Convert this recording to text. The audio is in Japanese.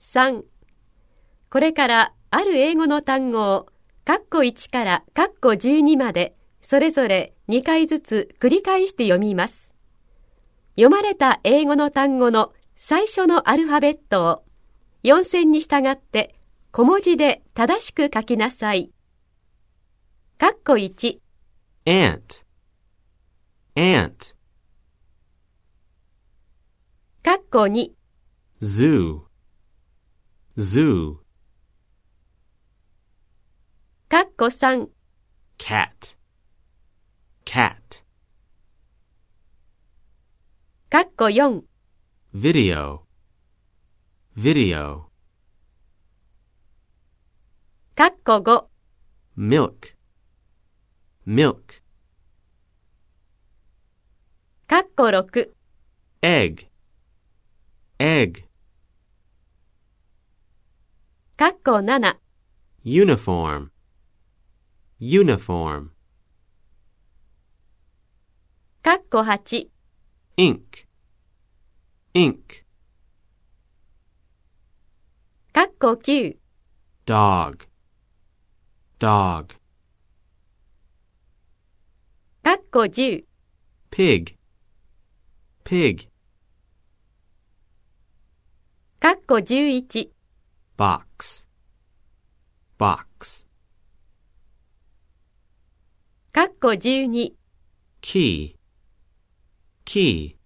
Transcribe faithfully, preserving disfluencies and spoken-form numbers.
さん、これからある英語の単語を括弧いちから括弧じゅうにまでそれぞれにかいずつ繰り返して読みます。読まれた英語の単語の最初のアルファベットをよん線に従って小文字で正しく書きなさい。括弧いち、 ant, ant, 括弧に、 zoo, zoo, 括弧さん、 cat, cat, 括弧よん、 video, video, 括弧ご、 milk, milk, 括弧ろく、 egg, egg, 括弧なな、 uniform, uniform, 括弧はち、 ink, ink, 括弧きゅう、 dog, dog, 括弧じゅう、 pig, pig, 括弧じゅういち、 box, box, 括弧じゅうに、 key, key,